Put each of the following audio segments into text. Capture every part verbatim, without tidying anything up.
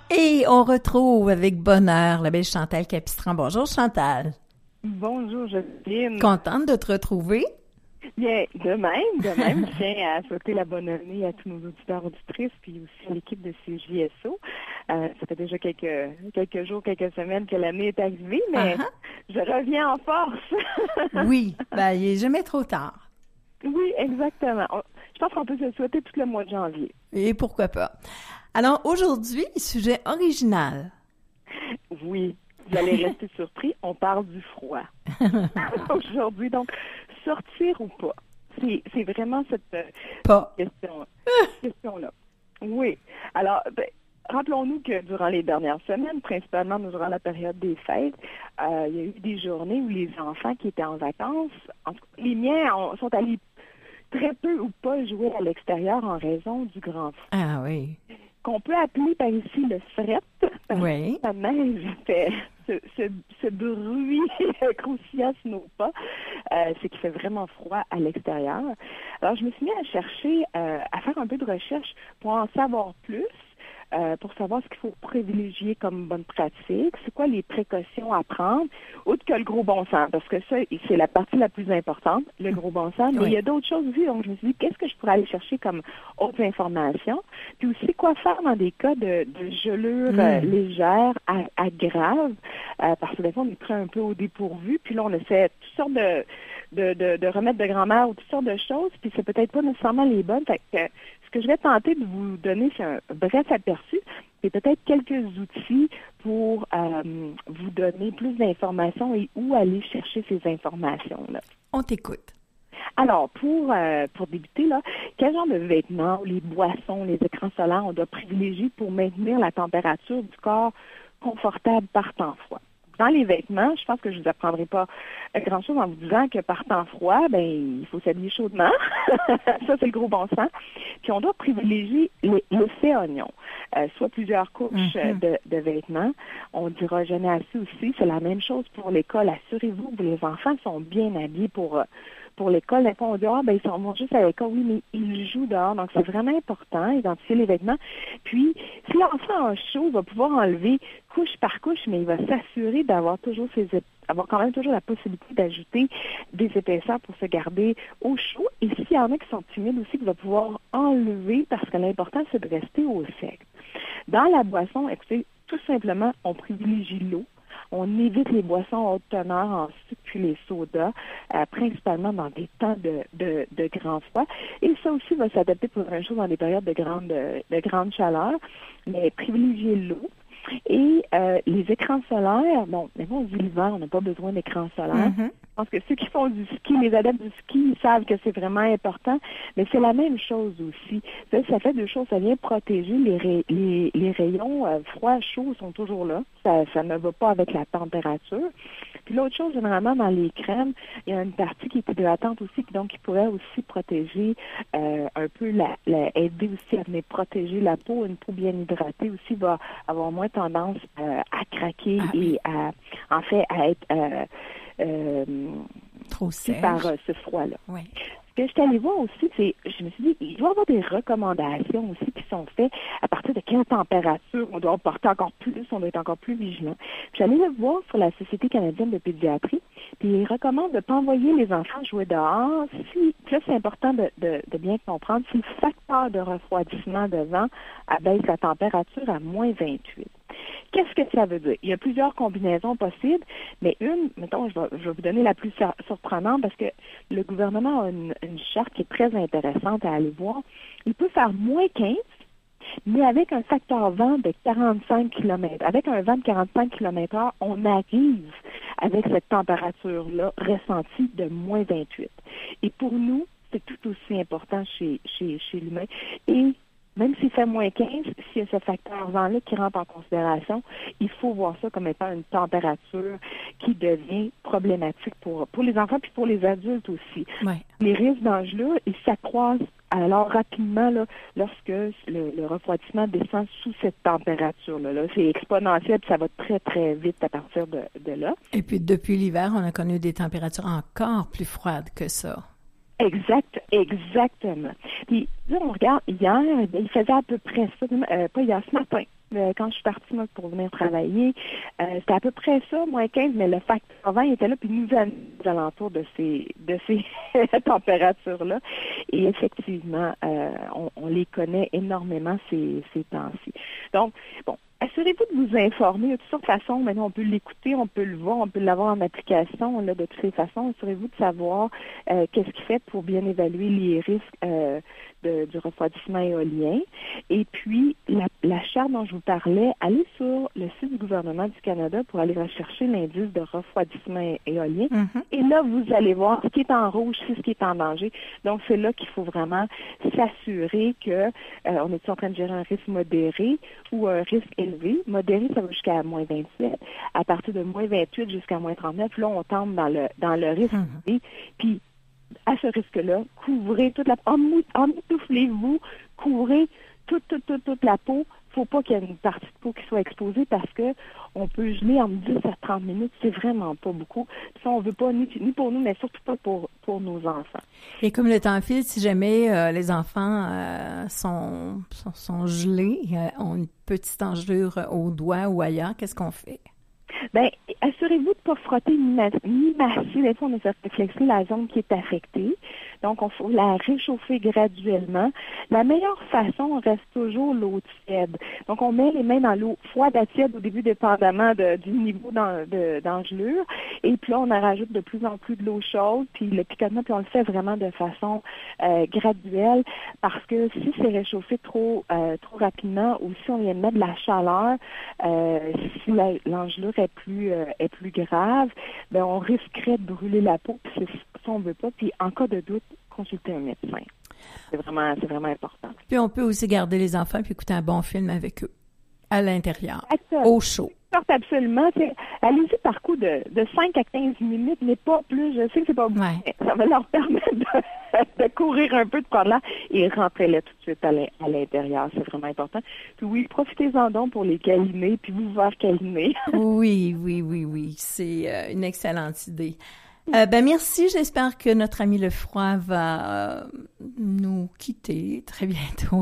Et on retrouve avec bonheur la belle Chantal Capistran. Bonjour Chantal. Bonjour Jocelyne. Contente de te retrouver. Bien, de même, de même, je tiens à souhaiter la bonne année à tous nos auditeurs auditrices, puis aussi à l'équipe de C J S O. Euh, ça fait déjà quelques quelques jours, quelques semaines que l'année est arrivée, mais uh-huh. je reviens en force. Oui, ben il n'est jamais trop tard. Oui, exactement. On, je pense qu'on peut se souhaiter tout le mois de janvier. Et pourquoi pas. Alors aujourd'hui, sujet original. Oui, vous allez rester surpris, on parle du froid. Aujourd'hui, donc, sortir ou pas? C'est, c'est vraiment cette pas. question, question-là. Oui. Alors, ben, rappelons-nous que durant les dernières semaines, principalement durant la période des fêtes, euh, il y a eu des journées où les enfants qui étaient en vacances, en tout cas, les miens ont, sont allés très peu ou pas jouer à l'extérieur en raison du grand froid. Ah oui. Qu'on peut appeler par ici le fret. Oui. La neige fait ce, ce, ce bruit croustillant sur nos pas. Euh, c'est qu'il fait vraiment froid à l'extérieur. Alors, je me suis mis à chercher, euh, à faire un peu de recherche pour en savoir plus. Euh, pour savoir ce qu'il faut privilégier comme bonne pratique, c'est quoi les précautions à prendre, autre que le gros bon sens, parce que ça, c'est la partie la plus importante, le gros bon sens, mais oui. Il y a d'autres choses aussi, donc je me suis dit, qu'est-ce que je pourrais aller chercher comme autres informations, puis aussi quoi faire dans des cas de, de gelure mmh. euh, légère à, à grave, euh, parce que des fois, on est pris un peu au dépourvu, puis là, on essaie toutes sortes de, de, de, de remèdes de grand-mère ou toutes sortes de choses, puis c'est peut-être pas nécessairement les bonnes, fait que ce que je vais tenter de vous donner, c'est un bref aperçu, et peut-être quelques outils pour euh, vous donner plus d'informations et où aller chercher ces informations-là. On t'écoute. Alors, pour euh, pour débuter, là, quel genre de vêtements, les boissons, les écrans solaires on doit privilégier pour maintenir la température du corps confortable par temps froid? Dans les vêtements, je pense que je ne vous apprendrai pas grand-chose en vous disant que par temps froid, ben il faut s'habiller chaudement. Ça, c'est le gros bon sens. Puis on doit privilégier l'effet oignon. Euh, soit plusieurs couches mm-hmm. de, de vêtements. On dira jamais assez aussi. C'est la même chose pour l'école. Assurez-vous que les enfants sont bien habillés pour... Pour l'école, des fois, on dit, ah, ben, ils vont juste à l'école. Oui, mais ils jouent dehors. Donc, c'est vraiment important, identifier les vêtements. Puis, si l'enfant a chaud, il va pouvoir enlever couche par couche, mais il va s'assurer d'avoir toujours ses, avoir quand même toujours la possibilité d'ajouter des épaisseurs pour se garder au chaud. Et s'il y en a qui sont timides aussi, il va pouvoir enlever parce que l'important, c'est de rester au sec. Dans la boisson, écoutez, tout simplement, on privilégie l'eau. On évite les boissons à haute teneur en sucre puis les sodas, euh, principalement dans des temps de, de, de grand froid. Et ça aussi va s'adapter pour une chose dans des périodes de grande, de, de grande chaleur, mais privilégier l'eau. Et euh, les écrans solaires, bon, mais bon, on dit l'hiver, on n'a pas besoin d'écrans solaires. Mm-hmm. Je pense que ceux qui font du ski, les adeptes du ski, ils savent que c'est vraiment important, mais c'est la même chose aussi. Ça, ça fait deux choses. Ça vient protéger les, ray- les, les rayons euh, froids, chauds sont toujours là. Ça, ça ne va pas avec la température. Puis l'autre chose, généralement, dans les crèmes, il y a une partie qui est hydratante aussi, donc qui pourrait aussi protéger euh, un peu, la, la, aider aussi à venir protéger la peau. Une peau bien hydratée aussi va avoir moins tendance euh, à craquer ah, et à, en fait, à être... Euh, Euh, trop sèche par euh, ce froid-là. Oui. Ce que je suis allée voir aussi, c'est, je me suis dit, il doit y avoir des recommandations aussi qui sont faites à partir de quelle température on doit porter encore plus, on doit être encore plus vigilant. Puis j'allais le voir sur la Société canadienne de pédiatrie, puis ils recommandent de ne pas envoyer les enfants jouer dehors. Si, là, c'est important de, de, de bien comprendre, si le facteur de refroidissement de vent abaisse la température à moins vingt-huit. Qu'est-ce que ça veut dire? Il y a plusieurs combinaisons possibles, mais une, mettons, je vais, je vais vous donner la plus sur- surprenante parce que le gouvernement a une, une charte qui est très intéressante à aller voir. Il peut faire moins quinze, mais avec un facteur vent de quarante-cinq kilomètres. Avec un vent de quarante-cinq kilomètres heure, on arrive avec cette température-là ressentie de moins vingt-huit. Et pour nous, c'est tout aussi important chez, chez, chez l'humain. Et même s'il fait moins quinze, s'il y a ce facteur vent-là qui rentre en considération, il faut voir ça comme étant une température qui devient problématique pour, pour les enfants puis pour les adultes aussi. Ouais. Les risques d'âge-là, ils s'accroissent alors rapidement là, lorsque le, le refroidissement descend sous cette température-là. Là. C'est exponentiel puis ça va très, très vite à partir de, de là. Et puis depuis l'hiver, on a connu des températures encore plus froides que ça. Exact, exactement. Puis là, on regarde hier, il faisait à peu près ça, euh, pas hier, ce matin. euh, quand je suis partie, moi, pour venir travailler. Euh, c'était à peu près ça, moins quinze, mais le facteur vent était là, puis nous amenait aux alentours de ces, de ces températures-là. Et effectivement, euh, on, on les connaît énormément ces, ces temps-ci. Donc, bon, assurez-vous de vous informer de toutes sortes de façons. Maintenant, on peut l'écouter, on peut le voir, on peut l'avoir en application là, de toutes les façons. Assurez-vous de savoir euh, qu'est-ce qu'il fait pour bien évaluer les risques euh, de, du refroidissement éolien. Et puis, la, la charte dont je vous parlais, allez sur le site du gouvernement du Canada pour aller rechercher l'indice de refroidissement é- éolien. Mm-hmm. Et là, vous allez voir ce qui est en rouge, c'est ce qui est en danger. Donc, c'est là qu'il faut vraiment s'assurer que euh, on est en train de gérer un risque modéré ou un risque élevé. Modéré, ça va jusqu'à moins vingt-sept. À partir de moins vingt-huit jusqu'à moins trente-neuf, là, on tombe dans le dans le risque élevé. Mm-hmm. Puis, à ce risque-là, couvrez toute la... Emmitouflez-vous, couvrez toute, toute, toute, toute la peau. Il ne faut pas qu'il y ait une partie de peau qui soit exposée parce que on peut geler en dix à trente minutes. C'est vraiment pas beaucoup. Ça, on veut pas, ni, ni pour nous, mais surtout pas pour, pour nos enfants. Et comme le temps file, si jamais euh, les enfants euh, sont, sont, sont gelés, euh, ont une petite engelure au doigt ou ailleurs, qu'est-ce qu'on fait? Bien, assurez-vous de ne pas frotter ni, ma- ni masser. Des fois, on a fait réflexer la zone qui est affectée. Donc, on faut la réchauffer graduellement. La meilleure façon reste toujours l'eau tiède. Donc, on met les mains dans l'eau froide à tiède au début, dépendamment de, du niveau d'en, de, d'engelure. Et puis là, on en rajoute de plus en plus de l'eau chaude, puis le picotement, puis on le fait vraiment de façon euh, graduelle, parce que si c'est réchauffé trop euh, trop rapidement, ou si on vient de mettre de la chaleur, euh, si la, l'engelure est plus euh, est plus grave, ben on risquerait de brûler la peau, puis c'est ça on veut pas. Puis en cas de doute, consulter un médecin. C'est vraiment c'est vraiment important. Puis on peut aussi garder les enfants puis écouter un bon film avec eux à l'intérieur, Exactement. Au chaud. Absolument. C'est, allez-y par coup de, de cinq à quinze minutes, mais pas plus. Je sais que c'est pas beaucoup. Ouais. Ça va leur permettre de, de courir un peu, de prendre l'air et rentrer-les tout de suite à, à l'intérieur. C'est vraiment important. Puis oui, profitez-en donc pour les câliner, puis vous voir câliner. Oui, oui, oui, oui. C'est euh, une excellente idée. Euh, ben merci. J'espère que notre ami le froid va euh, nous quitter très bientôt.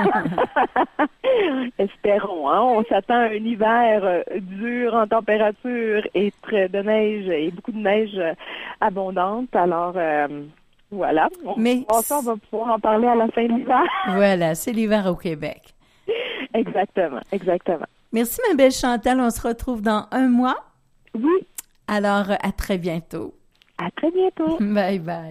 Espérons, hein? On s'attend à un hiver euh, dur en température et très de neige et beaucoup de neige euh, abondante. Alors euh, voilà. On, Mais ça, on va pouvoir en parler à la fin de l'hiver. Voilà, c'est l'hiver au Québec. Exactement, exactement. Merci ma belle Chantal. On se retrouve dans un mois. Oui. Alors à très bientôt. À très bientôt. Bye bye.